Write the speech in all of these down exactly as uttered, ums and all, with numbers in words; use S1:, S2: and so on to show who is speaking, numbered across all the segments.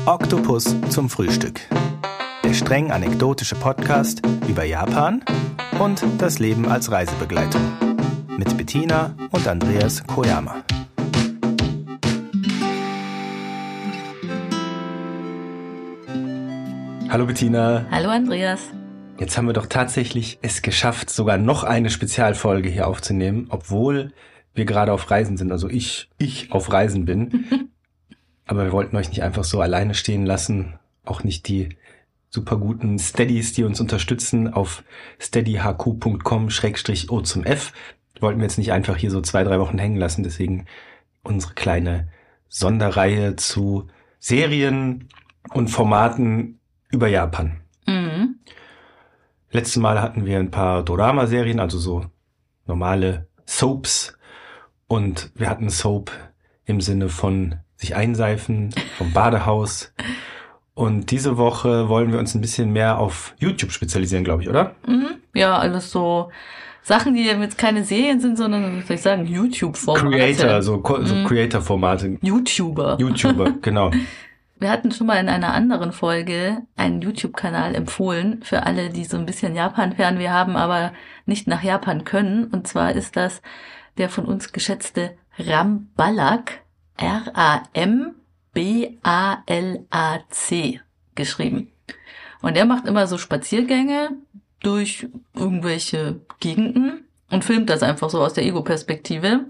S1: Oktopus zum Frühstück. Der streng anekdotische Podcast über Japan und das Leben als Reisebegleitung. Mit Bettina und Andreas Koyama. Hallo Bettina.
S2: Hallo Andreas.
S1: Jetzt haben wir doch tatsächlich es geschafft, sogar noch eine Spezialfolge hier aufzunehmen, obwohl wir gerade auf Reisen sind. Also ich, ich auf Reisen bin. Aber wir wollten euch nicht einfach so alleine stehen lassen. Auch nicht die super guten Steadies, die uns unterstützen auf steadyhq punkt com slash o zum F. Wollten wir jetzt nicht einfach hier so zwei, drei Wochen hängen lassen. Deswegen unsere kleine Sonderreihe zu Serien und Formaten über Japan.
S2: Mhm.
S1: Letztes Mal hatten wir ein paar Dorama-Serien, also so normale Soaps. Und wir hatten Soap im Sinne von sich einseifen, vom Badehaus. Und diese Woche wollen wir uns ein bisschen mehr auf YouTube spezialisieren, glaube ich, oder?
S2: Mhm. Ja, alles so Sachen, die jetzt keine Serien sind, sondern, wie soll ich sagen, YouTube-Formate.
S1: Creator, so, so
S2: mhm.
S1: Creator-Formate.
S2: YouTuber.
S1: YouTuber, genau.
S2: Wir hatten schon mal in einer anderen Folge einen YouTube-Kanal empfohlen für alle, die so ein bisschen Japan-Fernweh haben, aber nicht nach Japan können. Und zwar ist das der von uns geschätzte Rambalac, R A M B A L A C geschrieben. Und er macht immer so Spaziergänge durch irgendwelche Gegenden und filmt das einfach so aus der Ego-Perspektive.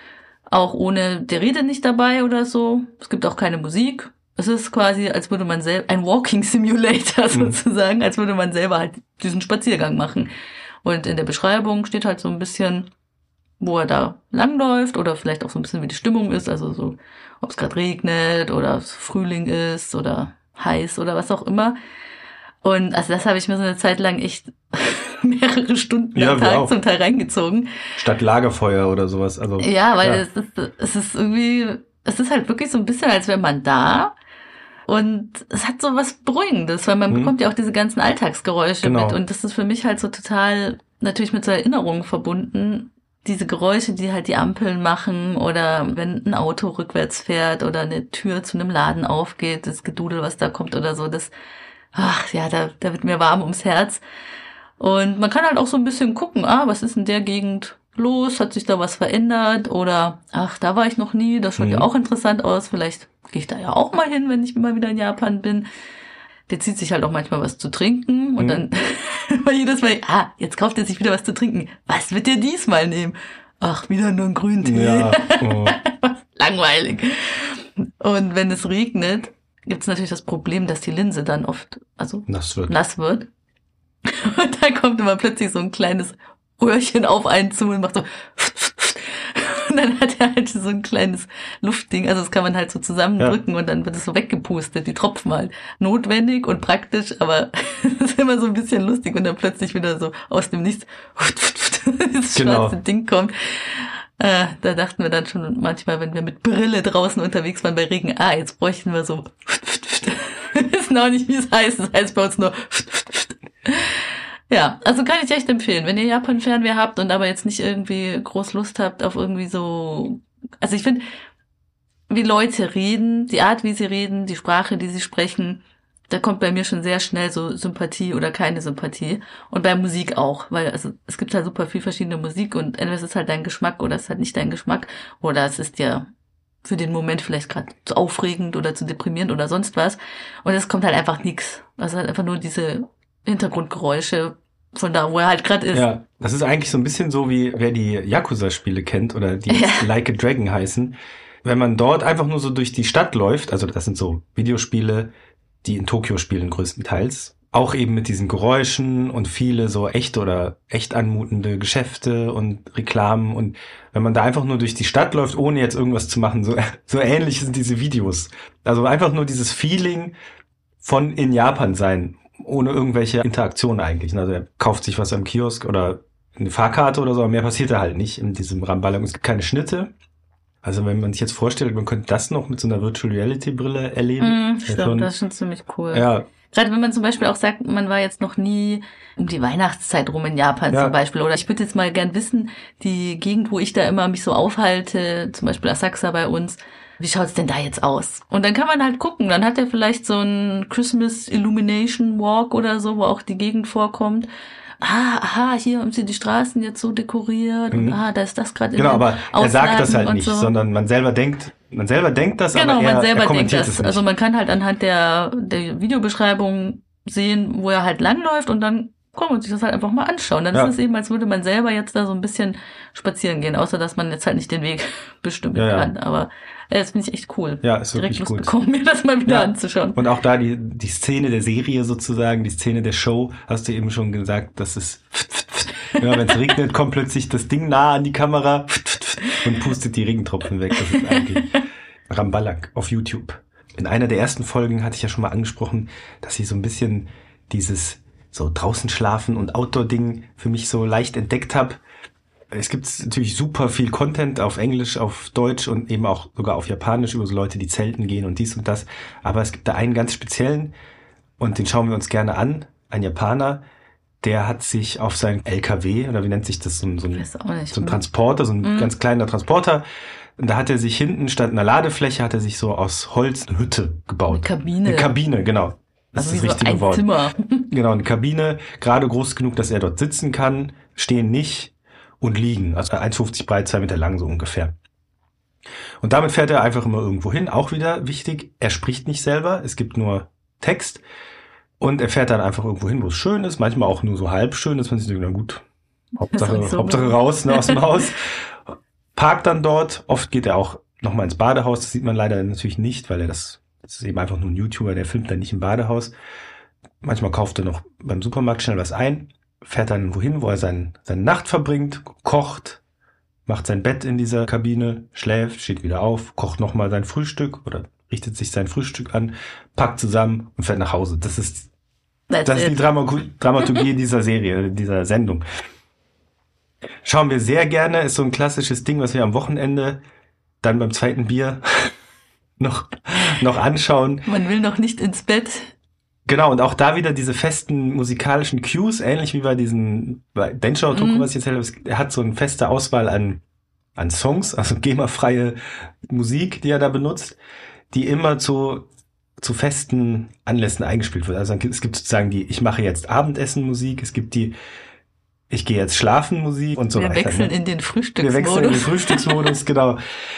S2: Auch ohne, der redet nicht dabei oder so. Es gibt auch keine Musik. Es ist quasi, als würde man selber, ein Walking Simulator sozusagen, mhm. als würde man selber halt diesen Spaziergang machen. Und in der Beschreibung steht halt so ein bisschen, wo er da langläuft oder vielleicht auch so ein bisschen, wie die Stimmung ist, also so, ob es gerade regnet oder es Frühling ist oder heiß oder was auch immer. Und also das habe ich mir so eine Zeit lang echt mehrere Stunden
S1: ja,
S2: am Tag zum Teil reingezogen.
S1: Statt Lagerfeuer oder sowas. Also
S2: ja, weil ja. Es, ist, es ist irgendwie, es ist halt wirklich so ein bisschen, als wäre man da. Und es hat so was Beruhigendes, weil man hm. bekommt ja auch diese ganzen Alltagsgeräusche genau. mit. Und das ist für mich halt so total natürlich mit so Erinnerungen verbunden. Diese Geräusche, die halt die Ampeln machen oder wenn ein Auto rückwärts fährt oder eine Tür zu einem Laden aufgeht, das Gedudel, was da kommt oder so, das, ach ja, da, da wird mir warm ums Herz. Und man kann halt auch so ein bisschen gucken, ah, was ist in der Gegend los? Hat sich da was verändert? Oder, ach, da war ich noch nie, das schaut mhm. ja auch interessant aus, vielleicht gehe ich da ja auch mal hin, wenn ich mal wieder in Japan bin. Der zieht sich halt auch manchmal was zu trinken und mhm. dann immer jedes Mal, ah, jetzt kauft er sich wieder was zu trinken. Was wird er diesmal nehmen? Ach, wieder nur ein Grüntee.
S1: Ja. Oh.
S2: Langweilig. Und wenn es regnet, gibt es natürlich das Problem, dass die Linse dann oft also
S1: nass wird.
S2: nass wird. Und dann kommt immer plötzlich so ein kleines Röhrchen auf einen zu und macht so und dann hat er halt so ein kleines Luftding, also das kann man halt so zusammendrücken ja. und dann wird es so weggepustet, die Tropfen halt. Notwendig und praktisch, aber es ist immer so ein bisschen lustig und dann plötzlich wieder so aus dem Nichts dieses
S1: genau.
S2: schwarze Ding kommt. Äh, da dachten wir dann schon manchmal, wenn wir mit Brille draußen unterwegs waren bei Regen, ah, jetzt bräuchten wir so wir wissen auch nicht, wie es heißt, das heißt bei uns nur ja, also kann ich echt empfehlen, wenn ihr Japan-Fernweh habt und aber jetzt nicht irgendwie groß Lust habt auf irgendwie so, also ich finde, wie Leute reden, die Art, wie sie reden, die Sprache, die sie sprechen, da kommt bei mir schon sehr schnell so Sympathie oder keine Sympathie und bei Musik auch, weil also es gibt halt super viel verschiedene Musik und entweder es ist halt dein Geschmack oder es ist halt nicht dein Geschmack oder es ist ja für den Moment vielleicht gerade zu aufregend oder zu deprimierend oder sonst was und es kommt halt einfach nix, also halt einfach nur diese Hintergrundgeräusche von da, wo er halt gerade ist.
S1: Ja, das ist eigentlich so ein bisschen so, wie wer die Yakuza-Spiele kennt oder die ja. Like a Dragon heißen. Wenn man dort einfach nur so durch die Stadt läuft, also das sind so Videospiele, die in Tokio spielen größtenteils, auch eben mit diesen Geräuschen und viele so echt oder echt anmutende Geschäfte und Reklamen und wenn man da einfach nur durch die Stadt läuft, ohne jetzt irgendwas zu machen, so, so ähnlich sind diese Videos. Also einfach nur dieses Feeling von in Japan sein, ohne irgendwelche Interaktionen eigentlich. Also er kauft sich was am Kiosk oder eine Fahrkarte oder so, aber mehr passiert da halt nicht in diesem Rambalac. Es gibt keine Schnitte. Also wenn man sich jetzt vorstellt, man könnte das noch mit so einer Virtual Reality Brille erleben.
S2: Mm, stimmt, schon, das ist schon ziemlich cool.
S1: Ja.
S2: Gerade wenn man zum Beispiel auch sagt, man war jetzt noch nie um die Weihnachtszeit rum in Japan ja. zum Beispiel. Oder ich würde jetzt mal gern wissen, die Gegend, wo ich da immer mich so aufhalte, zum Beispiel Asakusa bei uns, wie schaut's denn da jetzt aus? Und dann kann man halt gucken, dann hat er vielleicht so ein Christmas Illumination Walk oder so, wo auch die Gegend vorkommt. Ah, aha, hier haben sie die Straßen jetzt so dekoriert und mhm. ah, da ist das gerade in
S1: Genau, aber er sagt das halt nicht,
S2: so.
S1: sondern man selber denkt, man selber denkt das,
S2: genau,
S1: aber er,
S2: man selber
S1: er kommentiert
S2: denkt das.
S1: es nicht.
S2: Also man kann halt anhand der, der Videobeschreibung sehen, wo er halt langläuft und dann kann man sich das halt einfach mal anschauen. Dann ja. ist es eben, als würde man selber jetzt da so ein bisschen spazieren gehen, außer dass man jetzt halt nicht den Weg bestimmen ja, kann. Ja. Aber äh, das finde ich echt cool.
S1: Ja, ist wirklich
S2: Direkt Lust
S1: gut.
S2: bekommen, mir das mal wieder
S1: ja.
S2: anzuschauen.
S1: Und auch da die die Szene der Serie sozusagen, die Szene der Show, hast du eben schon gesagt, das ist ja, wenn es regnet, kommt plötzlich das Ding nah an die Kamera und pustet die Regentropfen weg. Das ist eigentlich Rambalak auf YouTube. In einer der ersten Folgen hatte ich ja schon mal angesprochen, dass ich so ein bisschen dieses so draußen schlafen und Outdoor-Ding für mich so leicht entdeckt habe. Es gibt natürlich super viel Content auf Englisch, auf Deutsch und eben auch sogar auf Japanisch über so Leute, die zelten gehen und dies und das. Aber es gibt da einen ganz speziellen und den schauen wir uns gerne an. Ein Japaner, der hat sich auf sein L K W, oder wie nennt sich das, so ein, so ein, so ein Transporter, so ein mhm. ganz kleiner Transporter. Und da hat er sich hinten, statt einer Ladefläche, hat er sich so aus Holz eine Hütte gebaut.
S2: Eine Kabine.
S1: Eine Kabine, genau. Das
S2: also
S1: ist das
S2: wie
S1: richtige
S2: so ein
S1: Wort.
S2: Zimmer.
S1: Genau, eine Kabine, gerade groß genug, dass er dort sitzen kann, stehen nicht und liegen. Also eins Komma fünfzig breit, zwei Meter lang so ungefähr. Und damit fährt er einfach immer irgendwo hin. Auch wieder wichtig, er spricht nicht selber, es gibt nur Text. Und er fährt dann einfach irgendwo hin, wo es schön ist, manchmal auch nur so halb schön ist, man sich denkt, na gut, Hauptsache, so Hauptsache raus, ne, aus dem Haus. Parkt dann dort, oft geht er auch nochmal ins Badehaus, das sieht man leider natürlich nicht, weil er das Das ist eben einfach nur ein YouTuber, der filmt dann nicht im Badehaus. Manchmal kauft er noch beim Supermarkt schnell was ein, fährt dann wohin, wo er sein, seine Nacht verbringt, kocht, macht sein Bett in dieser Kabine, schläft, steht wieder auf, kocht nochmal sein Frühstück oder richtet sich sein Frühstück an, packt zusammen und fährt nach Hause. Das ist, That's das ist die Dramaturgie, Dramaturgie dieser Serie, dieser Sendung. Schauen wir sehr gerne, ist so ein klassisches Ding, was wir am Wochenende dann beim zweiten Bier noch noch anschauen.
S2: Man will noch nicht ins Bett.
S1: Genau, und auch da wieder diese festen musikalischen Cues, ähnlich wie bei diesen, bei Densho-Doku, mhm. was ich erzählt habe. Er hat so eine feste Auswahl an an Songs, also GEMA-freie Musik, die er da benutzt, die immer zu zu festen Anlässen eingespielt wird. Also es gibt sozusagen die Ich mache jetzt Abendessen-Musik, es gibt die Ich gehe jetzt schlafen Musik und so
S2: Wir
S1: weiter.
S2: Wir wechseln
S1: ne?
S2: in den Frühstücksmodus.
S1: Wir wechseln in den Frühstücksmodus, genau.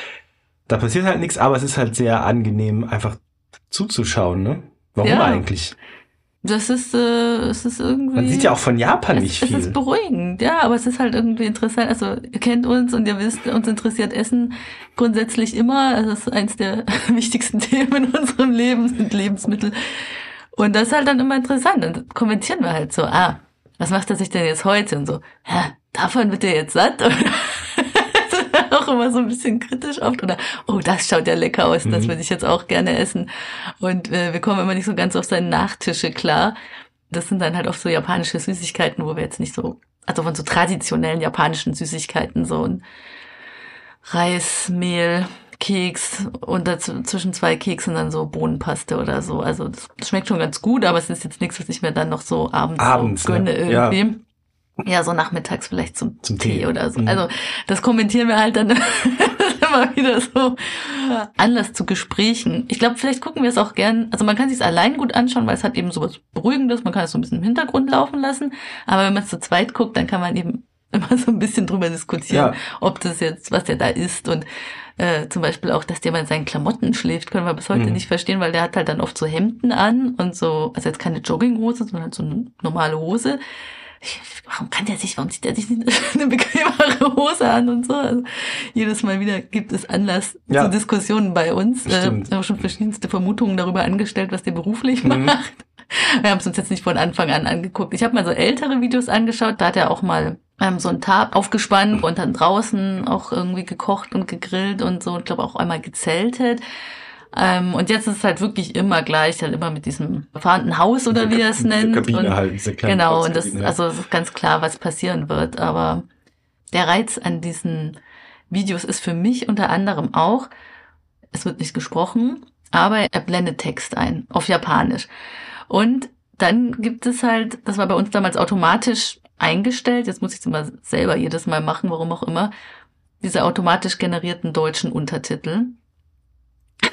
S1: Da passiert halt nichts, aber es ist halt sehr angenehm, einfach zuzuschauen, ne? Warum ja. eigentlich?
S2: Das ist, äh, es ist irgendwie...
S1: Man sieht ja auch von Japan nicht
S2: es,
S1: viel.
S2: Es ist beruhigend, ja, aber es ist halt irgendwie interessant. Also ihr kennt uns und ihr wisst, uns interessiert Essen grundsätzlich immer. Also das ist eins der wichtigsten Themen in unserem Leben, sind Lebensmittel. Und das ist halt dann immer interessant. Dann kommentieren wir halt so, ah, was macht er sich denn jetzt heute? Und so, ja, davon wird er jetzt satt, oder? Auch immer so ein bisschen kritisch oft oder oh, das schaut ja lecker aus, das würde ich jetzt auch gerne essen. Und äh, wir kommen immer nicht so ganz auf seine Nachtische klar. Das sind dann halt oft so japanische Süßigkeiten, wo wir jetzt nicht so, also von so traditionellen japanischen Süßigkeiten, so ein Reis, Mehl, Keks und dazwischen zwei Keksen dann so Bohnenpaste oder so. Also das schmeckt schon ganz gut, aber es ist jetzt nichts, was ich mir dann noch so abends, abends so gönne, ne? irgendwie. Ja. Ja, so nachmittags vielleicht zum, zum Tee, Tee oder so. Mhm. Also das kommentieren wir halt dann immer wieder so Anlass zu Gesprächen. Ich glaube, vielleicht gucken wir es auch gern. Also man kann sich es allein gut anschauen, weil es hat eben sowas Beruhigendes. Man kann es so ein bisschen im Hintergrund laufen lassen. Aber wenn man es zu zweit guckt, dann kann man eben immer so ein bisschen drüber diskutieren, ja. ob das jetzt, was der da isst. Und äh, zum Beispiel auch, dass der mal in seinen Klamotten schläft, können wir bis heute mhm. nicht verstehen, weil der hat halt dann oft so Hemden an und so, also jetzt keine Jogginghose, sondern halt so eine normale Hose. Warum kann der sich, warum zieht der sich nicht eine bequemere Hose an und so? Also jedes Mal wieder gibt es Anlass ja. zu Diskussionen bei uns. Stimmt. Äh, wir haben schon verschiedenste Vermutungen darüber angestellt, was der beruflich mhm. macht. Wir haben es uns jetzt nicht von Anfang an angeguckt. Ich habe mal so ältere Videos angeschaut, da hat er auch mal ähm, so ein Tarp aufgespannt und dann draußen auch irgendwie gekocht und gegrillt und so. Ich glaube auch einmal gezeltet. Ähm, und jetzt ist es halt wirklich immer gleich, halt immer mit diesem fahrenden Haus oder wie er es nennt.
S1: Kabine
S2: und,
S1: halt, diese kleine
S2: genau, und das, also es ist ganz klar, was passieren wird. Aber der Reiz an diesen Videos ist für mich unter anderem auch, es wird nicht gesprochen, aber er blendet Text ein, auf Japanisch. Und dann gibt es halt, das war bei uns damals automatisch eingestellt, jetzt muss ich es immer selber jedes Mal machen, warum auch immer, diese automatisch generierten deutschen Untertitel.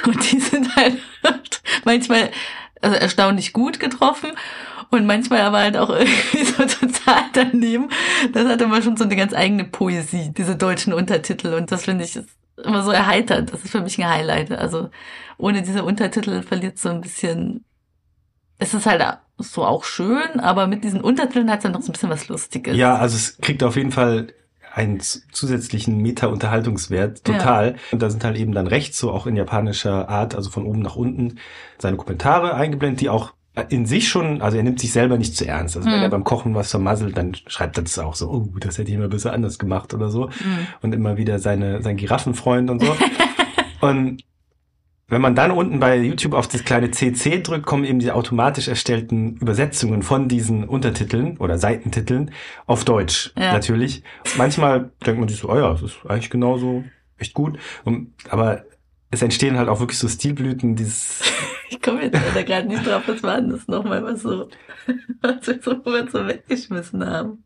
S2: Und die sind halt manchmal also erstaunlich gut getroffen und manchmal aber halt auch irgendwie so total daneben. Das hat immer schon so eine ganz eigene Poesie, diese deutschen Untertitel. Und das finde ich ist immer so erheiternd. Das ist für mich ein Highlight. Also ohne diese Untertitel verliert so ein bisschen, es ist halt so auch schön, aber mit diesen Untertiteln hat es dann noch so ein bisschen was Lustiges.
S1: Ja, also es kriegt auf jeden Fall einen zusätzlichen Meta-Unterhaltungswert, total. Ja. Und da sind halt eben dann rechts, so auch in japanischer Art, also von oben nach unten, seine Kommentare eingeblendet, die auch in sich schon, also er nimmt sich selber nicht zu ernst. Also mhm. wenn er beim Kochen was vermasselt, dann schreibt er das auch so, oh, das hätte ich mal besser anders gemacht oder so. Mhm. Und immer wieder seine sein Giraffenfreund und so. Und wenn man dann unten bei YouTube auf das kleine C C drückt, kommen eben die automatisch erstellten Übersetzungen von diesen Untertiteln oder Seitentiteln auf Deutsch, ja. natürlich. Manchmal denkt man sich so, oh ja, das ist eigentlich genauso echt gut. Und, aber es entstehen halt auch wirklich so Stilblüten, dieses...
S2: Ich komme jetzt da gerade nicht drauf, was war denn das nochmal, was so, was wir so, so weggeschmissen haben.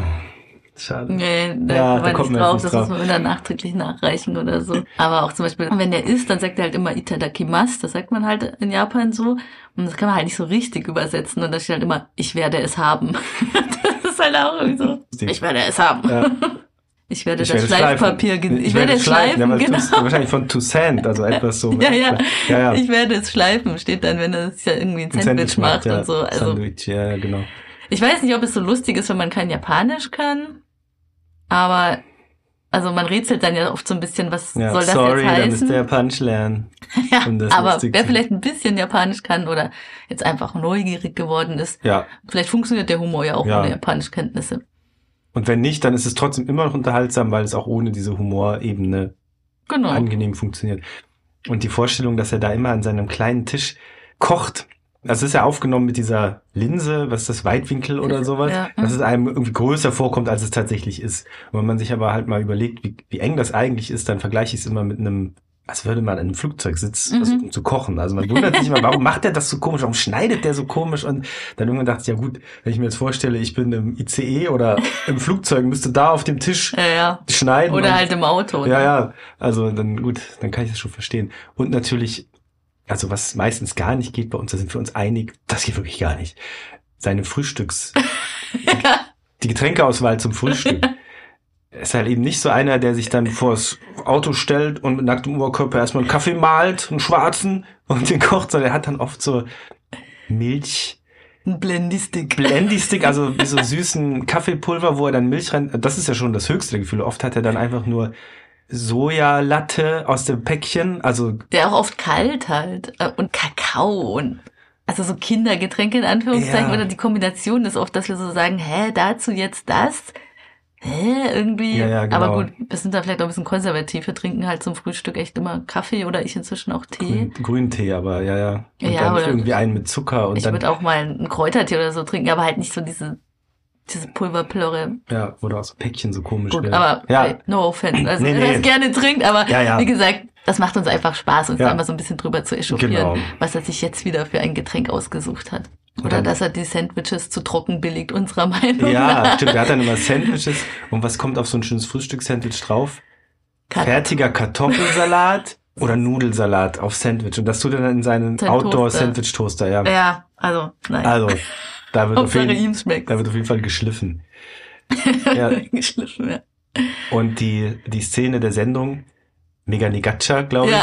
S1: Schade.
S2: Nee, da ja, kommt man da nicht drauf, nicht das drauf. Muss man dann nachträglich nachreichen oder so. Aber auch zum Beispiel, wenn der isst, dann sagt er halt immer Itadakimasu, das sagt man halt in Japan so. Und das kann man halt nicht so richtig übersetzen. Und da steht halt immer, ich werde es haben. Das ist halt auch irgendwie so, ich werde es haben. Ja. Ich werde ich das werde Schleifpapier, ge- ich, ich werde es schleifen, schleifen ja, genau.
S1: Wahrscheinlich von Toussaint, also etwas so.
S2: ja, ja, ja, ja, ich werde es schleifen, steht dann, wenn er es ja irgendwie ein Sandwich, Sandwich macht, macht ja. und so. Also,
S1: Sandwich, ja, genau.
S2: Ich weiß nicht, ob es so lustig ist, wenn man kein Japanisch kann, aber, also man rätselt dann ja oft so ein bisschen, was ja, soll das sorry, jetzt heißen? Sorry, dann müsst ihr Japanisch lernen. ja, um das aber wer vielleicht ein bisschen Japanisch kann oder jetzt einfach neugierig geworden ist, ja. vielleicht funktioniert der Humor ja auch ja. ohne Japanischkenntnisse.
S1: Und wenn nicht, dann ist es trotzdem immer noch unterhaltsam, weil es auch ohne diese Humorebene genau. angenehm funktioniert. Und die Vorstellung, dass er da immer an seinem kleinen Tisch kocht, das ist ja aufgenommen mit dieser Linse, was ist das, Weitwinkel oder sowas, ja. dass es einem irgendwie größer vorkommt, als es tatsächlich ist. Und wenn man sich aber halt mal überlegt, wie, wie eng das eigentlich ist, dann vergleiche ich es immer mit einem, als würde man in einem Flugzeug sitzen, mhm. also, um zu kochen. Also man wundert sich immer, warum macht der das so komisch, warum schneidet der so komisch? Und dann irgendwann dachte ich, ja gut, wenn ich mir jetzt vorstelle, ich bin im I C E oder im Flugzeug, müsste da auf dem Tisch ja, ja. schneiden.
S2: Oder und, halt im Auto.
S1: Ja, ne? ja, also dann gut, dann kann ich das schon verstehen. Und natürlich, also was meistens gar nicht geht bei uns, da sind wir uns einig, das geht wirklich gar nicht. Seine Frühstücks, die Getränkeauswahl zum Frühstück. Ist halt eben nicht so einer, der sich dann vors Auto stellt und mit nacktem Oberkörper erstmal einen Kaffee malt, einen schwarzen, und den kocht, sondern er hat dann oft so Milch.
S2: Ein Blendy-Stick.
S1: Blendy-Stick, also wie so süßen Kaffeepulver, wo er dann Milch rein, das ist ja schon das höchste Gefühl. Oft hat er dann einfach nur Sojalatte aus dem Päckchen, also.
S2: Der auch oft kalt halt. Und Kakao und, also so Kindergetränke in Anführungszeichen, ja. oder die Kombination ist oft, dass wir so sagen, hä, dazu jetzt das? Hä, irgendwie.
S1: Ja, ja, genau.
S2: Aber gut, wir sind da vielleicht auch ein bisschen konservativ. Wir trinken halt zum Frühstück echt immer Kaffee oder ich inzwischen auch Tee.
S1: Grün, Grüntee, aber ja, ja. Und
S2: ja,
S1: dann
S2: oder
S1: irgendwie einen mit Zucker. Und
S2: ich würde auch mal einen Kräutertee oder so trinken, aber halt nicht so diese diese Pulverplörre.
S1: Ja, wo du auch so Päckchen so komisch
S2: Gut,
S1: wird.
S2: aber
S1: ja.
S2: hey, no offense. Also
S1: nee,
S2: wer
S1: nee.
S2: das gerne trinkt, aber
S1: ja, ja.
S2: wie gesagt, das macht uns einfach Spaß, uns
S1: ja.
S2: da mal so ein bisschen drüber zu echauffieren,
S1: genau.
S2: was er sich jetzt wieder für ein Getränk ausgesucht hat. Oder dann, dass er die Sandwiches zu trocken billigt, unserer Meinung
S1: ja,
S2: nach.
S1: Stimmt, er hat dann immer Sandwiches. Und was kommt auf so ein schönes Frühstückssandwich drauf? Kat- Fertiger Kartoffelsalat oder Nudelsalat auf Sandwich. Und das tut er dann in seinen Outdoor-Sandwich-Toaster, ja.
S2: Ja, also, nein.
S1: Also, da wird, auf jeden,
S2: da
S1: wird auf jeden Fall geschliffen.
S2: ja. geschliffen, ja.
S1: Und die, die Szene der Sendung, Megane Gacha, glaube ich.
S2: Ja.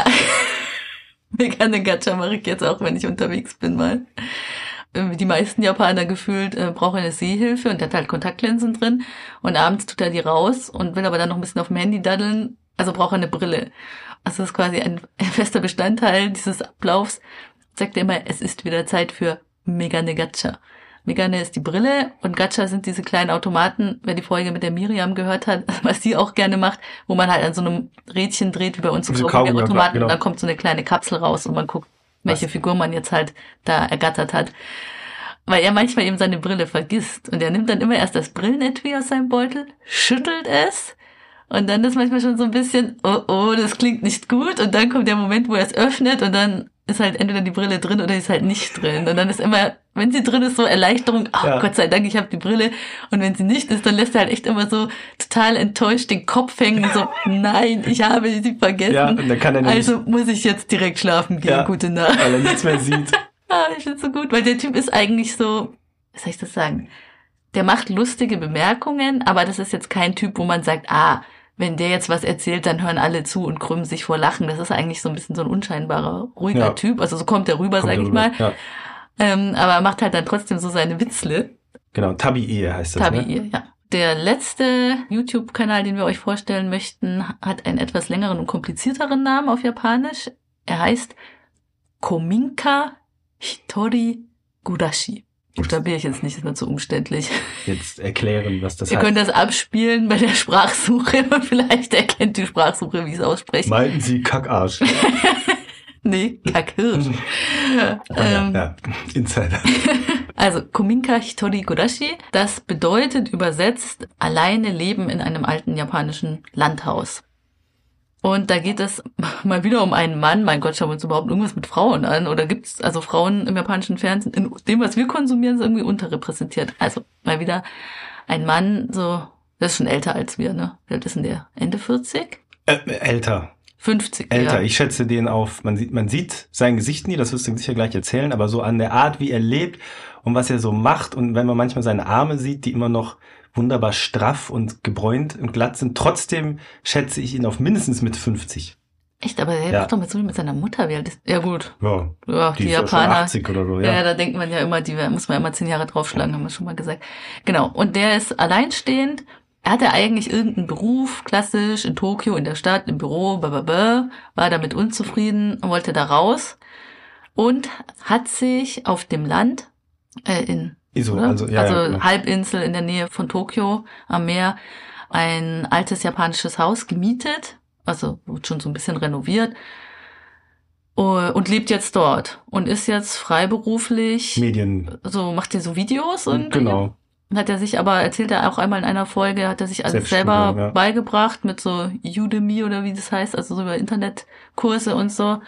S2: Megane Gacha mache ich jetzt auch, wenn ich unterwegs bin mal. Die meisten Japaner gefühlt äh, brauchen eine Sehhilfe und der hat halt Kontaktlinsen drin und abends tut er die raus und will aber dann noch ein bisschen auf dem Handy daddeln, also braucht er eine Brille. Also das ist quasi ein, ein fester Bestandteil dieses Ablaufs. Sagt er immer, es ist wieder Zeit für Megane Gacha. Megane ist die Brille und Gacha sind diese kleinen Automaten, wer die Folge mit der Miriam gehört hat, was sie auch gerne macht, wo man halt an so einem Rädchen dreht, wie bei uns so Automaten, genau. Und dann kommt so eine kleine Kapsel raus und man guckt, welche Was? Figur man jetzt halt da ergattert hat. Weil er manchmal eben seine Brille vergisst. Und er nimmt dann immer erst das Brillenetui aus seinem Beutel, schüttelt es und dann ist manchmal schon so ein bisschen, oh, oh, das klingt nicht gut. Und dann kommt der Moment, wo er es öffnet und dann ist halt entweder die Brille drin oder ist halt nicht drin. Und dann ist immer, wenn sie drin ist, so Erleichterung, ach ja. Gott sei Dank, ich habe die Brille. Und wenn sie nicht ist, dann lässt er halt echt immer so total enttäuscht den Kopf hängen und so, nein, ich habe sie vergessen. Ja, und dann kann er also muss ich jetzt direkt schlafen gehen, ja, gute Nacht.
S1: Weil er nichts mehr sieht.
S2: Ah, ich find's so gut, weil der Typ ist eigentlich so, was soll ich das sagen? Der macht lustige Bemerkungen, aber das ist jetzt kein Typ, wo man sagt, ah, wenn der jetzt was erzählt, dann hören alle zu und krümmen sich vor Lachen. Das ist eigentlich so ein bisschen so ein unscheinbarer, ruhiger ja. Typ. Also so kommt er rüber, kommt sag ich rüber. mal. Ja. Ähm, aber er macht halt dann trotzdem so seine Witzle.
S1: Genau, Tabi-Ehe heißt das,
S2: Tabi-Ehe,
S1: ne?
S2: ja. Der letzte YouTube-Kanal, den wir euch vorstellen möchten, hat einen etwas längeren und komplizierteren Namen auf Japanisch. Er heißt Kominka Hitori Gurashi. Buchstabiere ich jetzt nicht, ist mir zu umständlich.
S1: Jetzt erklären, was das
S2: Ihr
S1: heißt.
S2: Ihr könnt das abspielen bei der Sprachsuche und vielleicht erkennt die Sprachsuche, wie es aussprechen.
S1: Meinten Sie Kackarsch?
S2: Nee, Kackhirsch.
S1: ja, ähm, ja, Insider.
S2: Also, Kominka Hitori Gurashi, das bedeutet übersetzt alleine leben in einem alten japanischen Landhaus. Und da geht es mal wieder um einen Mann. Mein Gott, schauen wir uns überhaupt irgendwas mit Frauen an? Oder gibt's also Frauen im japanischen Fernsehen? In dem, was wir konsumieren, ist irgendwie unterrepräsentiert. Also mal wieder ein Mann, so, das ist schon älter als wir, ne? Wie alt ist denn der? Ende vierzig?
S1: Äh, älter.
S2: fünfzig,
S1: Älter.
S2: Ja.
S1: Ich schätze den auf, man sieht, man sieht sein Gesicht nie, das wirst du sicher gleich erzählen, aber so an der Art, wie er lebt und was er so macht und wenn man manchmal seine Arme sieht, die immer noch wunderbar straff und gebräunt und glatt sind. Trotzdem schätze ich ihn auf mindestens mit fünfzig.
S2: Echt? Aber er
S1: ja.
S2: macht doch mit so mit seiner Mutter. Wie alt ist? Ja gut.
S1: Ja,
S2: ja
S1: die,
S2: die
S1: ist
S2: Japaner.
S1: Ja schon achtzig oder so. Ja.
S2: ja, da denkt man ja immer, die muss man ja immer zehn Jahre draufschlagen, haben wir schon mal gesagt. Genau. Und der ist alleinstehend. Er hatte eigentlich irgendeinen Beruf, klassisch in Tokio, in der Stadt, im Büro, blablabla, war damit unzufrieden und wollte da raus und hat sich auf dem Land äh, in
S1: Iso, also, ja,
S2: also
S1: ja, genau.
S2: Halbinsel in der Nähe von Tokio am Meer, ein altes japanisches Haus gemietet, also wird schon so ein bisschen renoviert und lebt jetzt dort und ist jetzt freiberuflich
S1: Medien,
S2: so macht er so Videos irgendwie.
S1: Genau.
S2: Hat er sich aber, erzählt er auch einmal in einer Folge, hat er sich alles selber ja. beigebracht mit so Udemy oder wie das heißt, also so über Internetkurse und so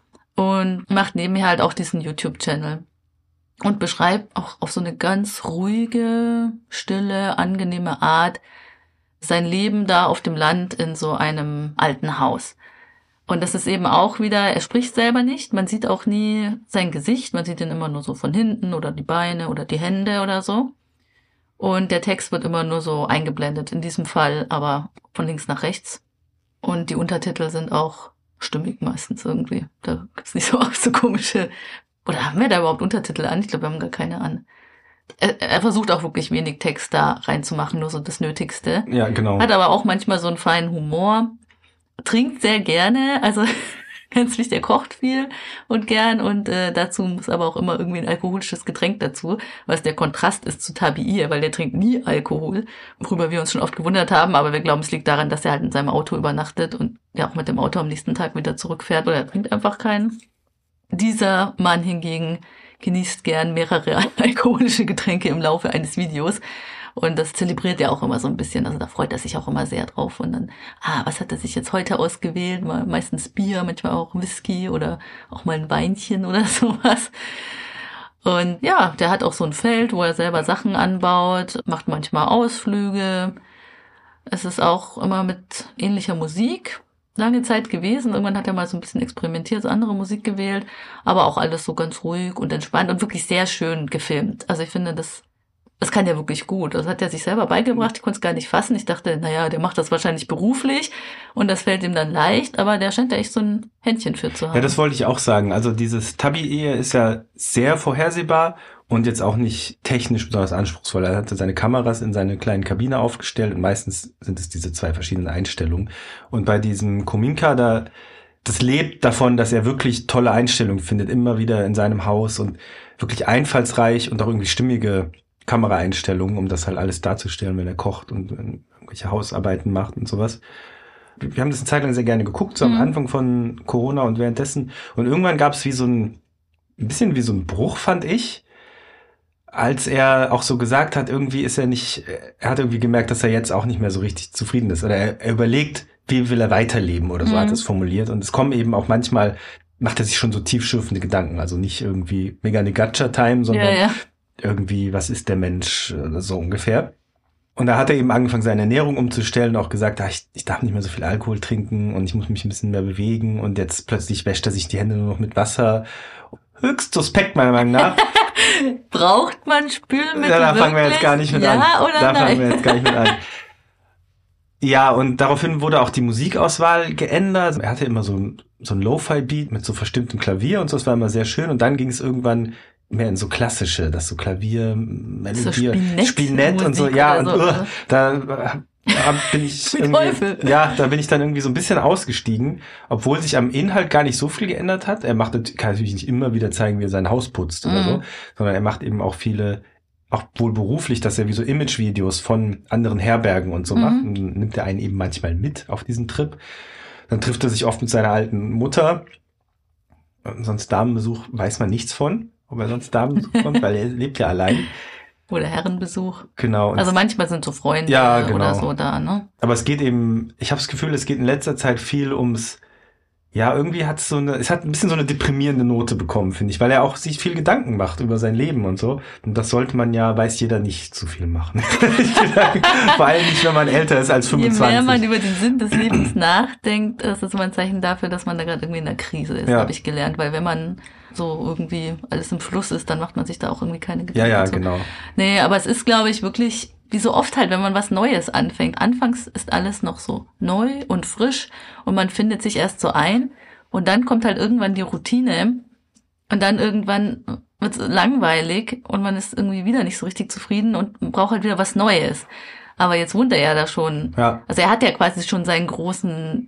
S2: und macht nebenher halt auch diesen YouTube-Channel. Und beschreibt auch auf so eine ganz ruhige, stille, angenehme Art sein Leben da auf dem Land in so einem alten Haus. Und das ist eben auch wieder, er spricht selber nicht, man sieht auch nie sein Gesicht, man sieht ihn immer nur so von hinten oder die Beine oder die Hände oder so. Und der Text wird immer nur so eingeblendet, in diesem Fall aber von links nach rechts. Und die Untertitel sind auch stimmig meistens irgendwie. Da gibt's nicht so oft so komische. Oder haben wir da überhaupt Untertitel an? Ich glaube, wir haben gar keine an. Er, er versucht auch wirklich wenig Text da reinzumachen, nur so das Nötigste.
S1: Ja, genau.
S2: Hat aber auch manchmal so einen feinen Humor. Trinkt sehr gerne, also ganz wichtig, er kocht viel und gern und äh, dazu muss aber auch immer irgendwie ein alkoholisches Getränk dazu, was der Kontrast ist zu Tabi-Ehe, weil der trinkt nie Alkohol, worüber wir uns schon oft gewundert haben, aber wir glauben, es liegt daran, dass er halt in seinem Auto übernachtet und ja auch mit dem Auto am nächsten Tag wieder zurückfährt oder er trinkt einfach keinen. Dieser Mann hingegen genießt gern mehrere alkoholische Getränke im Laufe eines Videos und das zelebriert er auch immer so ein bisschen, also da freut er sich auch immer sehr drauf und dann, ah, was hat er sich jetzt heute ausgewählt? Mal meistens Bier, manchmal auch Whisky oder auch mal ein Weinchen oder sowas. Und ja, der hat auch so ein Feld, wo er selber Sachen anbaut, macht manchmal Ausflüge. Es ist auch immer mit ähnlicher Musik lange Zeit gewesen. Irgendwann hat er mal so ein bisschen experimentiert, so andere Musik gewählt, aber auch alles so ganz ruhig und entspannt und wirklich sehr schön gefilmt. Also ich finde, das das kann ja wirklich gut. Das hat er sich selber beigebracht. Ich konnte es gar nicht fassen. Ich dachte, naja, der macht das wahrscheinlich beruflich und das fällt ihm dann leicht, aber der scheint ja echt so ein Händchen für zu haben.
S1: Ja, das wollte ich auch sagen. Also dieses Tabi-Ehe ist ja sehr vorhersehbar und jetzt auch nicht technisch besonders anspruchsvoll. Er hatte seine Kameras in seine kleinen Kabine aufgestellt und meistens sind es diese zwei verschiedenen Einstellungen. Und bei diesem Kominka, da das lebt davon, dass er wirklich tolle Einstellungen findet, immer wieder in seinem Haus und wirklich einfallsreich und auch irgendwie stimmige Kameraeinstellungen, um das halt alles darzustellen, wenn er kocht und irgendwelche Hausarbeiten macht und sowas. Wir haben das eine Zeit lang sehr gerne geguckt, so am mhm. Anfang von Corona und währenddessen. Und irgendwann gab es wie so ein, ein bisschen wie so ein Bruch, fand ich, als er auch so gesagt hat, irgendwie ist er nicht, er hat irgendwie gemerkt, dass er jetzt auch nicht mehr so richtig zufrieden ist. Oder er, er überlegt, wie will er weiterleben oder so, mhm. hat es formuliert. Und es kommen eben auch manchmal macht er sich schon so tiefschürfende Gedanken. Also nicht irgendwie mega eine Gacha-Time, sondern
S2: ja, ja.
S1: irgendwie, was ist der Mensch, so ungefähr. Und da hat er eben angefangen, seine Ernährung umzustellen und auch gesagt, ah, ich, ich darf nicht mehr so viel Alkohol trinken und ich muss mich ein bisschen mehr bewegen. Und jetzt plötzlich wäscht er sich die Hände nur noch mit Wasser. Höchst suspekt, meiner Meinung nach.
S2: Braucht man Spülmittel?
S1: Ja, da
S2: wirklich?
S1: fangen wir jetzt gar nicht mit
S2: ja,
S1: an.
S2: Oder
S1: da
S2: nein?
S1: fangen wir jetzt gar nicht mit an. Ja, und daraufhin wurde auch die Musikauswahl geändert. Er hatte immer so ein, so ein Lo-Fi-Beat mit so verstimmtem Klavier und so. Das war immer sehr schön. Und dann ging es irgendwann mehr in so klassische, das so Klavier, Melodie,
S2: so Spinett,
S1: Spinett und so. Ja, und
S2: so,
S1: uh, da, da bin ich irgendwie, ja, da bin ich dann irgendwie so ein bisschen ausgestiegen, obwohl sich am Inhalt gar nicht so viel geändert hat. Er macht, kann natürlich nicht immer wieder zeigen, wie er sein Haus putzt oder mm. so, sondern er macht eben auch viele, auch wohl beruflich, dass er wie so Imagevideos von anderen Herbergen und so mm. macht. Und nimmt er einen eben manchmal mit auf diesen Trip. Dann trifft er sich oft mit seiner alten Mutter. Sonst Damenbesuch weiß man nichts von, ob er sonst Damenbesuch kommt, weil er lebt ja allein.
S2: Oder Herrenbesuch.
S1: Genau.
S2: Also manchmal sind so Freunde
S1: ja, genau.
S2: oder so da, ne?
S1: Aber es geht eben, ich habe das Gefühl, es geht in letzter Zeit viel ums, ja, irgendwie hat es so eine, es hat ein bisschen so eine deprimierende Note bekommen, finde ich, weil er auch sich viel Gedanken macht über sein Leben und so. Und das sollte man ja, weiß jeder, nicht zu viel machen. Vor allem nicht, wenn man älter ist als fünfundzwanzig.
S2: Je mehr man über den Sinn des Lebens nachdenkt, ist das immer ein Zeichen dafür, dass man da gerade irgendwie in einer Krise ist, ja. habe ich gelernt. Weil wenn man so irgendwie alles im Fluss ist, dann macht man sich da auch irgendwie keine Gedanken.
S1: Ja, ja,
S2: zu.
S1: genau.
S2: Nee, aber es ist, glaube ich, wirklich, wie so oft halt, wenn man was Neues anfängt. Anfangs ist alles noch so neu und frisch und man findet sich erst so ein und dann kommt halt irgendwann die Routine und dann irgendwann wird es langweilig und man ist irgendwie wieder nicht so richtig zufrieden und braucht halt wieder was Neues. Aber jetzt wohnt er ja da schon.
S1: Ja.
S2: Also er hat ja quasi schon seinen großen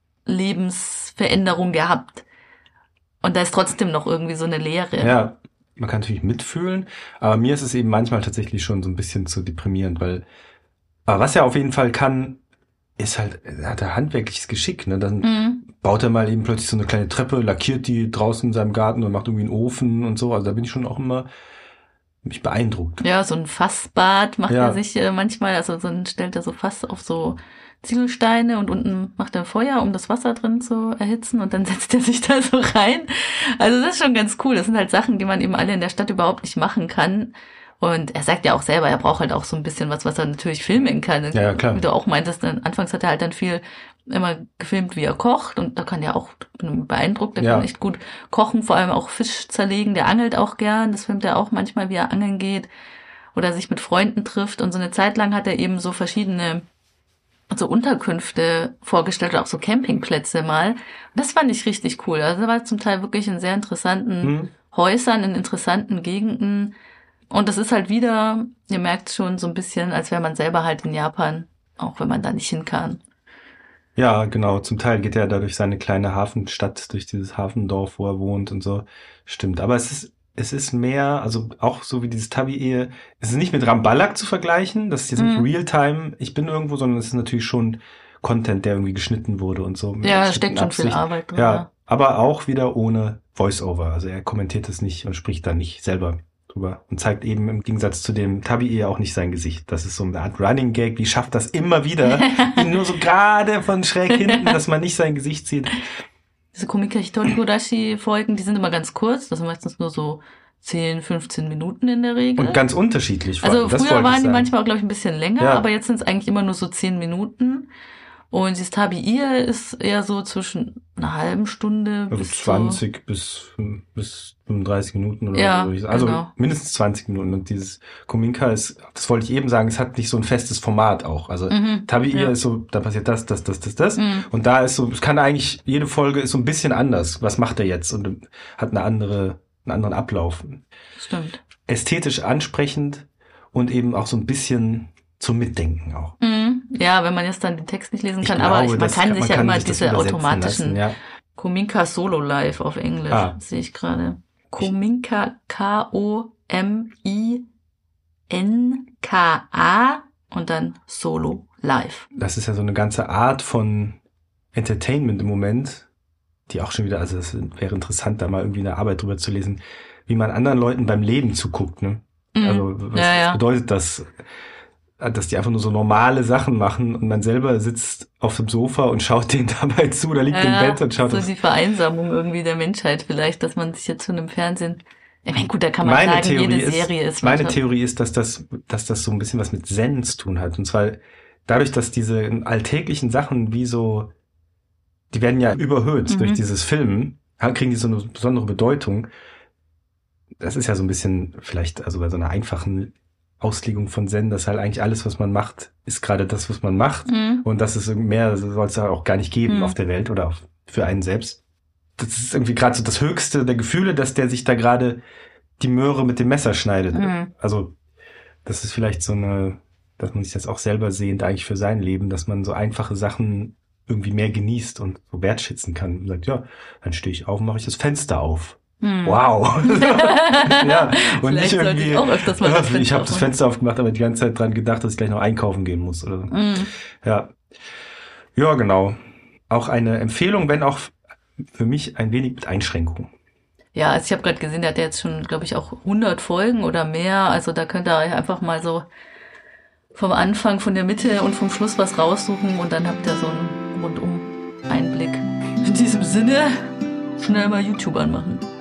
S2: Lebensveränderung gehabt. Und da ist trotzdem noch irgendwie so eine Leere.
S1: Ja, man kann natürlich mitfühlen, aber mir ist es eben manchmal tatsächlich schon so ein bisschen zu deprimierend, weil, aber was er auf jeden Fall kann, ist halt, er hat ein handwerkliches Geschick, ne, dann mhm. baut er mal eben plötzlich so eine kleine Treppe, lackiert die draußen in seinem Garten und macht irgendwie einen Ofen und so, also da bin ich schon auch immer mich beeindruckt.
S2: Ja, so ein Fassbad macht
S1: ja.
S2: er sich äh, manchmal, also so ein, stellt er so Fass auf so Ziegelsteine und unten macht er Feuer, um das Wasser drin zu erhitzen und dann setzt er sich da so rein. Also das ist schon ganz cool. Das sind halt Sachen, die man eben alle in der Stadt überhaupt nicht machen kann. Und er sagt ja auch selber, er braucht halt auch so ein bisschen was, was er natürlich filmen kann.
S1: Ja, klar.
S2: Wie du auch meintest, dann, anfangs hat er halt dann viel immer gefilmt, wie er kocht und da kann er auch, bin beeindruckt, der
S1: ja.
S2: kann echt gut kochen, vor allem auch Fisch zerlegen, der angelt auch gern, das filmt er auch manchmal, wie er angeln geht oder sich mit Freunden trifft und so eine Zeit lang hat er eben so verschiedene so Unterkünfte vorgestellt oder auch so Campingplätze mal. Und das fand ich richtig cool. Also er war zum Teil wirklich in sehr interessanten hm. Häusern, in interessanten Gegenden. Und das ist halt wieder, ihr merkt schon so ein bisschen, als wäre man selber halt in Japan, auch wenn man da nicht hin kann.
S1: Ja, genau. Zum Teil geht er da durch seine kleine Hafenstadt, durch dieses Hafendorf, wo er wohnt und so. Stimmt. Aber es ist Es ist mehr, also auch so wie dieses Tabi-Ehe, es ist nicht mit Rambalak zu vergleichen, das ist jetzt nicht mhm. Realtime, ich bin irgendwo, sondern es ist natürlich schon Content, der irgendwie geschnitten wurde und so.
S2: Ja, da steckt schon viel Arbeit drin.
S1: Ja, aber auch wieder ohne Voice-Over, also er kommentiert es nicht und spricht da nicht selber drüber und zeigt eben im Gegensatz zu dem Tabi-Ehe auch nicht sein Gesicht. Das ist so eine Art Running Gag, wie schafft das immer wieder, ihn nur so gerade von schräg hinten, dass man nicht sein Gesicht sieht.
S2: Diese Komika Hitori-Kodashi-Folgen, die sind immer ganz kurz. Das sind meistens nur so zehn, fünfzehn Minuten in der Regel.
S1: Und ganz unterschiedlich.
S2: Also früher waren die manchmal auch, glaube ich, ein bisschen länger, ja. aber jetzt sind es eigentlich immer nur so zehn Minuten. Und dieses Tabi-Ehe ist eher so zwischen einer halben Stunde
S1: also
S2: bis
S1: zwanzig
S2: so
S1: bis, bis fünfunddreißig Minuten oder
S2: ja,
S1: so. Also
S2: genau.
S1: mindestens zwanzig Minuten. Und dieses Kominka ist, das wollte ich eben sagen, es hat nicht so ein festes Format auch. Also
S2: mhm,
S1: Tabi-Ehe
S2: ja.
S1: ist so, da passiert das, das, das, das, das.
S2: Mhm.
S1: Und da ist so, es kann eigentlich, jede Folge ist so ein bisschen anders. Was macht er jetzt? Und hat eine andere, einen anderen Ablauf.
S2: Stimmt.
S1: Ästhetisch ansprechend und eben auch so ein bisschen zum Mitdenken auch.
S2: Mhm. Ja, wenn man jetzt dann den Text nicht lesen kann,
S1: ich
S2: aber
S1: glaube,
S2: ich, man kann
S1: kann,
S2: sich
S1: man
S2: ja
S1: kann
S2: immer
S1: sich
S2: diese automatischen
S1: lassen, ja.
S2: Kominka Solo Live auf Englisch,
S1: ah.
S2: sehe ich gerade. Kominka K O M I N K A und dann Solo Live.
S1: Das ist ja so eine ganze Art von Entertainment im Moment, die auch schon wieder, also es wäre interessant, da mal irgendwie eine Arbeit drüber zu lesen, wie man anderen Leuten beim Leben zuguckt, ne?
S2: Mhm.
S1: Also was,
S2: ja, ja.
S1: was bedeutet das? dass die einfach nur so normale Sachen machen und man selber sitzt auf dem Sofa und schaut denen dabei zu oder liegt
S2: ja,
S1: im Bett und schaut
S2: so
S1: das.
S2: die Vereinsamung irgendwie der Menschheit vielleicht, dass man sich jetzt zu einem Fernsehen, ich meine, gut, da kann man
S1: meine
S2: sagen,
S1: Theorie
S2: jede
S1: ist,
S2: Serie ist.
S1: Meine
S2: manchmal.
S1: Theorie ist, dass das, dass das so ein bisschen was mit Zen zu tun hat. Und zwar dadurch, dass diese alltäglichen Sachen wie so, die werden ja überhöht
S2: Mhm.
S1: durch dieses Filmen, kriegen die so eine besondere Bedeutung. Das ist ja so ein bisschen vielleicht, also bei so einer einfachen Auslegung von Zen, dass halt eigentlich alles, was man macht, ist gerade das, was man macht.
S2: Mhm.
S1: Und das ist mehr, soll es ja auch gar nicht geben
S2: Mhm.
S1: auf der Welt oder auf, für einen selbst. Das ist irgendwie gerade so das Höchste der Gefühle, dass der sich da gerade die Möhre mit dem Messer schneidet.
S2: Mhm.
S1: Also das ist vielleicht so eine, dass man sich das auch selber sehnt eigentlich für sein Leben, dass man so einfache Sachen irgendwie mehr genießt und so wertschätzen kann. Und sagt, ja, dann stehe ich auf und mache ich das Fenster auf.
S2: Mhm.
S1: Wow. Ja, und
S2: Vielleicht
S1: nicht
S2: sollte
S1: irgendwie,
S2: ich auch öfters mal das
S1: ich
S2: Fenster
S1: habe das
S2: aufmachen.
S1: Fenster aufgemacht, aber die ganze Zeit dran gedacht, dass ich gleich noch einkaufen gehen muss. Oder so.
S2: Mhm.
S1: Ja. Ja, genau. Auch eine Empfehlung, wenn auch für mich ein wenig mit Einschränkungen.
S2: Ja, also ich habe gerade gesehen, der hat ja jetzt schon, glaube ich, auch hundert Folgen oder mehr. Also da könnt ihr euch einfach mal so vom Anfang, von der Mitte und vom Schluss was raussuchen und dann habt ihr so einen Rundum-Einblick. In diesem Sinne, schnell mal YouTube anmachen.